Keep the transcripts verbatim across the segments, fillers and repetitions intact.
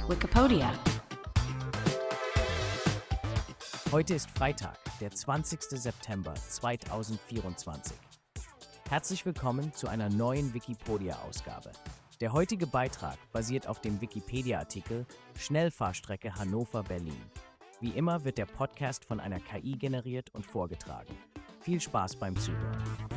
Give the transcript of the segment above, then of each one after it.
Wikipedia. Heute ist Freitag, der zwanzigster September zweitausendvierundzwanzig. Herzlich willkommen zu einer neuen Wikipedia-Ausgabe. Der heutige Beitrag basiert auf dem Wikipedia-Artikel Schnellfahrstrecke Hannover-Berlin. Wie immer wird der Podcast von einer K I generiert und vorgetragen. Viel Spaß beim Zuhören.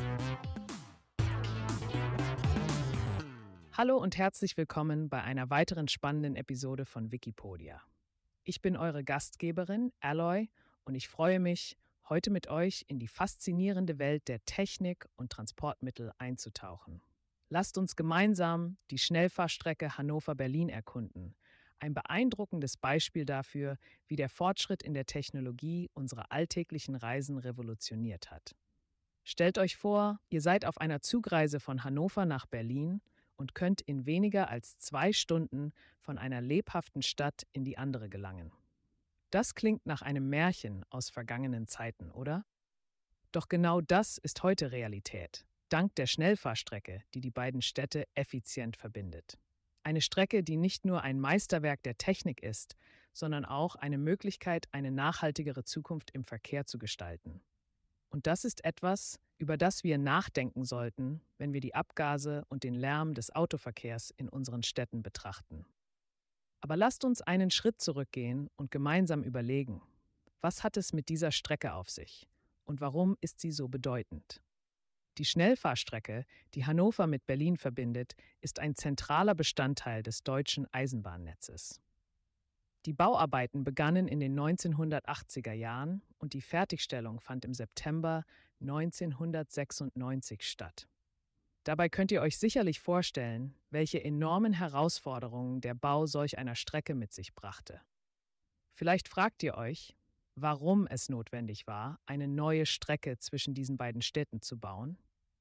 Hallo und herzlich willkommen bei einer weiteren spannenden Episode von Wikipedia. Ich bin eure Gastgeberin Aloy und ich freue mich, heute mit euch in die faszinierende Welt der Technik und Transportmittel einzutauchen. Lasst uns gemeinsam die Schnellfahrstrecke Hannover-Berlin erkunden. Ein beeindruckendes Beispiel dafür, wie der Fortschritt in der Technologie unsere alltäglichen Reisen revolutioniert hat. Stellt euch vor, ihr seid auf einer Zugreise von Hannover nach Berlin und könnt in weniger als zwei Stunden von einer lebhaften Stadt in die andere gelangen. Das klingt nach einem Märchen aus vergangenen Zeiten, oder? Doch genau das ist heute Realität, dank der Schnellfahrstrecke, die die beiden Städte effizient verbindet. Eine Strecke, die nicht nur ein Meisterwerk der Technik ist, sondern auch eine Möglichkeit, eine nachhaltigere Zukunft im Verkehr zu gestalten. Und das ist etwas, über das wir nachdenken sollten, wenn wir die Abgase und den Lärm des Autoverkehrs in unseren Städten betrachten. Aber lasst uns einen Schritt zurückgehen und gemeinsam überlegen, was hat es mit dieser Strecke auf sich und warum ist sie so bedeutend? Die Schnellfahrstrecke, die Hannover mit Berlin verbindet, ist ein zentraler Bestandteil des deutschen Eisenbahnnetzes. Die Bauarbeiten begannen in den neunzehnhundertachtziger Jahren und die Fertigstellung fand im September neunzehnhundertsechsundneunzig statt. Dabei könnt ihr euch sicherlich vorstellen, welche enormen Herausforderungen der Bau solch einer Strecke mit sich brachte. Vielleicht fragt ihr euch, warum es notwendig war, eine neue Strecke zwischen diesen beiden Städten zu bauen?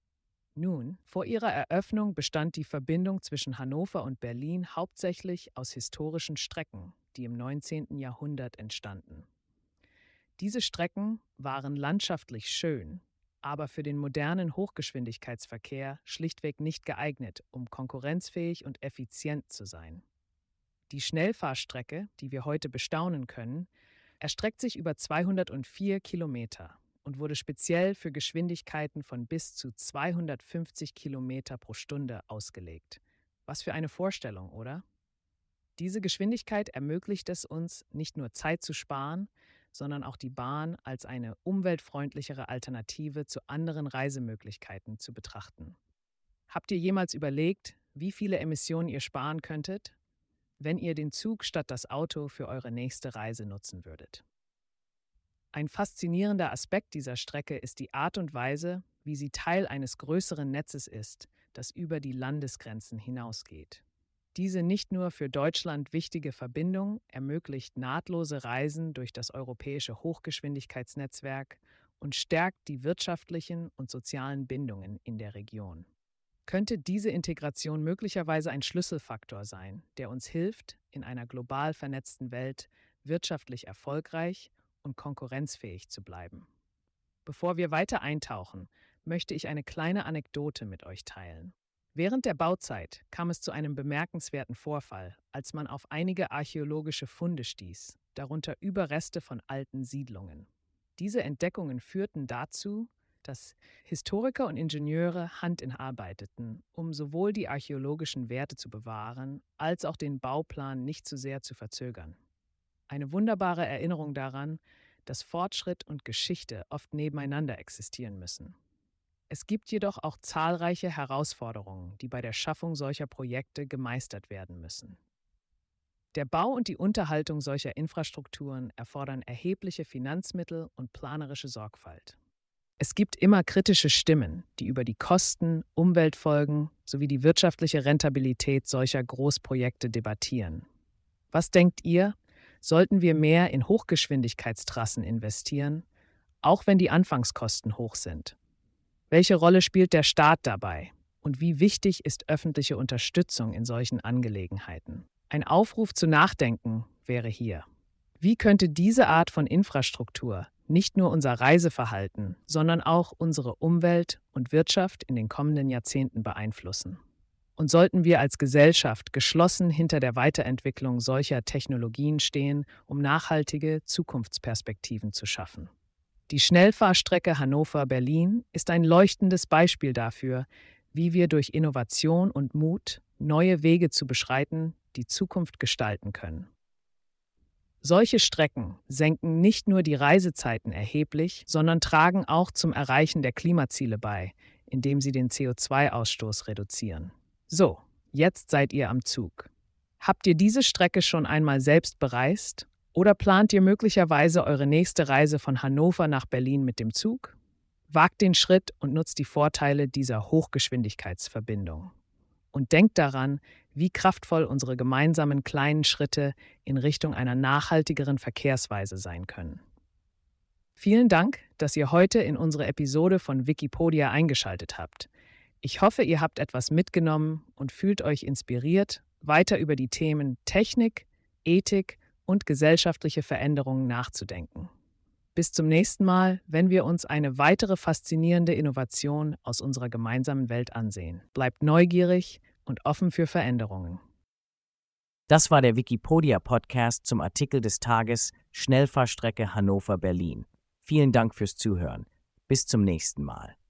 Nun, vor ihrer Eröffnung bestand die Verbindung zwischen Hannover und Berlin hauptsächlich aus historischen Strecken, die im neunzehnten Jahrhundert entstanden. Diese Strecken waren landschaftlich schön, aber für den modernen Hochgeschwindigkeitsverkehr schlichtweg nicht geeignet, um konkurrenzfähig und effizient zu sein. Die Schnellfahrstrecke, die wir heute bestaunen können, erstreckt sich über zweihundertvier Kilometer und wurde speziell für Geschwindigkeiten von bis zu zweihundertfünfzig Kilometer pro Stunde ausgelegt. Was für eine Vorstellung, oder? Diese Geschwindigkeit ermöglicht es uns, nicht nur Zeit zu sparen, sondern auch die Bahn als eine umweltfreundlichere Alternative zu anderen Reisemöglichkeiten zu betrachten. Habt ihr jemals überlegt, wie viele Emissionen ihr sparen könntet, wenn ihr den Zug statt das Auto für eure nächste Reise nutzen würdet? Ein faszinierender Aspekt dieser Strecke ist die Art und Weise, wie sie Teil eines größeren Netzes ist, das über die Landesgrenzen hinausgeht. Diese nicht nur für Deutschland wichtige Verbindung ermöglicht nahtlose Reisen durch das europäische Hochgeschwindigkeitsnetzwerk und stärkt die wirtschaftlichen und sozialen Bindungen in der Region. Könnte diese Integration möglicherweise ein Schlüsselfaktor sein, der uns hilft, in einer global vernetzten Welt wirtschaftlich erfolgreich und konkurrenzfähig zu bleiben? Bevor wir weiter eintauchen, möchte ich eine kleine Anekdote mit euch teilen. Während der Bauzeit kam es zu einem bemerkenswerten Vorfall, als man auf einige archäologische Funde stieß, darunter Überreste von alten Siedlungen. Diese Entdeckungen führten dazu, dass Historiker und Ingenieure Hand in Hand arbeiteten, um sowohl die archäologischen Werte zu bewahren, als auch den Bauplan nicht zu sehr zu verzögern. Eine wunderbare Erinnerung daran, dass Fortschritt und Geschichte oft nebeneinander existieren müssen. Es gibt jedoch auch zahlreiche Herausforderungen, die bei der Schaffung solcher Projekte gemeistert werden müssen. Der Bau und die Unterhaltung solcher Infrastrukturen erfordern erhebliche Finanzmittel und planerische Sorgfalt. Es gibt immer kritische Stimmen, die über die Kosten, Umweltfolgen sowie die wirtschaftliche Rentabilität solcher Großprojekte debattieren. Was denkt ihr? Sollten wir mehr in Hochgeschwindigkeitstrassen investieren, auch wenn die Anfangskosten hoch sind? Welche Rolle spielt der Staat dabei? Und wie wichtig ist öffentliche Unterstützung in solchen Angelegenheiten? Ein Aufruf zu Nachdenken wäre hier. Wie könnte diese Art von Infrastruktur nicht nur unser Reiseverhalten, sondern auch unsere Umwelt und Wirtschaft in den kommenden Jahrzehnten beeinflussen? Und sollten wir als Gesellschaft geschlossen hinter der Weiterentwicklung solcher Technologien stehen, um nachhaltige Zukunftsperspektiven zu schaffen. Die Schnellfahrstrecke Hannover-Berlin ist ein leuchtendes Beispiel dafür, wie wir durch Innovation und Mut neue Wege zu beschreiten, die Zukunft gestalten können. Solche Strecken senken nicht nur die Reisezeiten erheblich, sondern tragen auch zum Erreichen der Klimaziele bei, indem sie den C O zwei Ausstoß reduzieren. So, jetzt seid ihr am Zug. Habt ihr diese Strecke schon einmal selbst bereist? Oder plant ihr möglicherweise eure nächste Reise von Hannover nach Berlin mit dem Zug? Wagt den Schritt und nutzt die Vorteile dieser Hochgeschwindigkeitsverbindung. Und denkt daran, wie kraftvoll unsere gemeinsamen kleinen Schritte in Richtung einer nachhaltigeren Verkehrsweise sein können. Vielen Dank, dass ihr heute in unsere Episode von Wikipedia eingeschaltet habt. Ich hoffe, ihr habt etwas mitgenommen und fühlt euch inspiriert, weiter über die Themen Technik, Ethik und gesellschaftliche Veränderungen nachzudenken. Bis zum nächsten Mal, wenn wir uns eine weitere faszinierende Innovation aus unserer gemeinsamen Welt ansehen. Bleibt neugierig und offen für Veränderungen. Das war der Wikipedia-Podcast zum Artikel des Tages Schnellfahrstrecke Hannover-Berlin. Vielen Dank fürs Zuhören. Bis zum nächsten Mal.